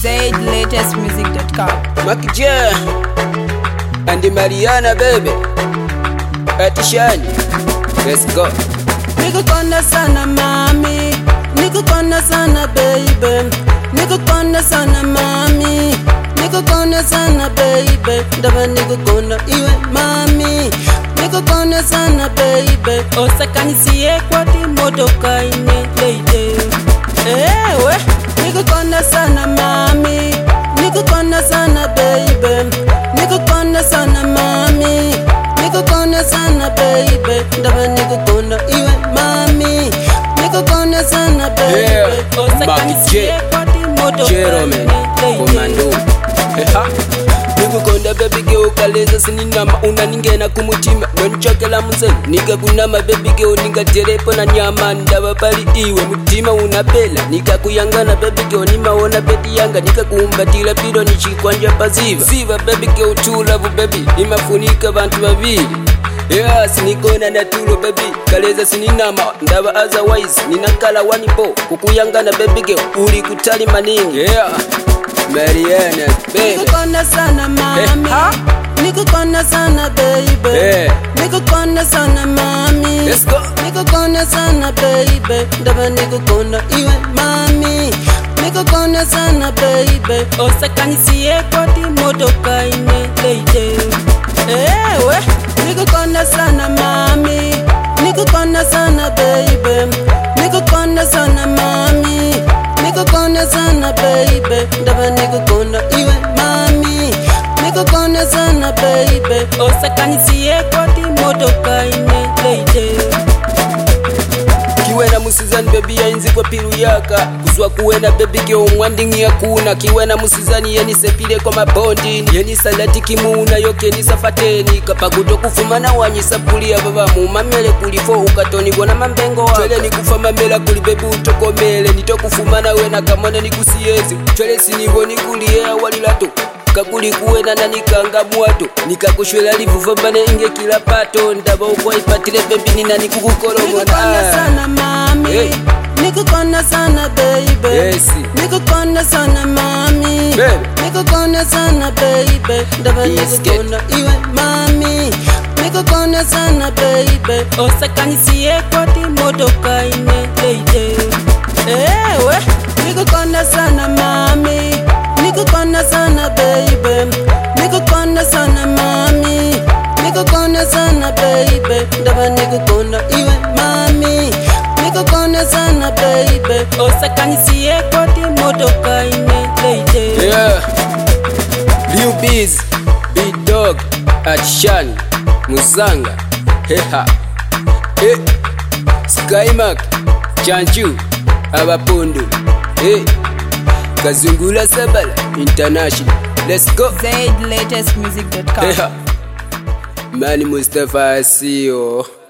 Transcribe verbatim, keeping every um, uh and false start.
zaid latest music dot com. Makija and Mariana baby Atishani, let's go. Nikukona sana mami, nikukona sana baby, nikukona sana mami, nikukona sana baby, ndaba nikukona iwe mami, nikukona sana baby, osakanisiye kwati motoka ine lady. Ewe, nikukona sana mami, nikukona sana baby, nikukona sana mami, nikukona sana baby, ndaba nikukona iwe mami, nikukona sana baby, Yeah, osakanisiye kwati motoka Jerome, ine Commando. Eha, nikukonda baby girl kaleza sininama unaningena kumutima nonchokela munzeni nikakunama baby girl ningaterepo na nyama ndaba pali iwe mutima unapela nikakuyangana baby girl nimaona bedi yanga nikakumbatila pilo nichikwanja paziva ziva baby girl true love baby imafunika bantu babili. Yes, nikona natulo baby kaleza sininama ndaba otherwise ninakala wanipo kukuyangana baby girl uli kutali maningi. Yeah, Mariana baby, nikukona sana mami, nikukona sana baby, Yeah. nikukona sana mami, let's go. nikukona sana baby, ndaba nikukona iwe mami, nikukona sana baby, osakanisiye kwati motoka ine lady. Ewe, nikukona sana mami, nikukona sana baby, nikukona sana mami, nikukona sana baby, ndaba nikukona iwe mami, nikukona sana baby, osakanisiye kwati motoka ine lady. Kiwena musizani baby yainzi kwa piru yaka kuzwa kuwena baby girl mwandingi ya kuna kiwena musizani yeni sepile kwa mabondi yeni salati kimuna yoke ni safateni kapaguto kufumana wanyi sapuli ya baba mumamele kulifo ukatoni gona mambengo waka chwele ni kufa mamela kuli baby utokomele nitokufumana wena kamwana ni kusiyezi chwele sinigo ni kuliea walilato kakuli kuwena na nikanga muato nikakushwela livuvambane inge kila pato ndaba ukwa ipatile baby nina nikukukolomo Nikukona sana mami, Hey. nikukona sana baby, Yes. nikukona sana mami, Baby. nikukona sana baby, ndaba Biscuit. nikukona iwe mami, nikukona sana baby, osakanisiye kwati motoka ine lady. Ewe, nikukona sana mami, nikukona sana baby, nikukona sana mami, nikukona sana baby, ndaba nikukona iwe mami, nikukona sana baby, osakanisiye kwati motoka ine lady. Yeah, Liu Biz, Big Dog, Atishani, Muzanga, Heha, Hey, Skymark, Chanchu, Abapundu, Hey, Kazungula Sabala, International, let's go. zaid latest music dot com. Heha, Mani Mustafa Asio.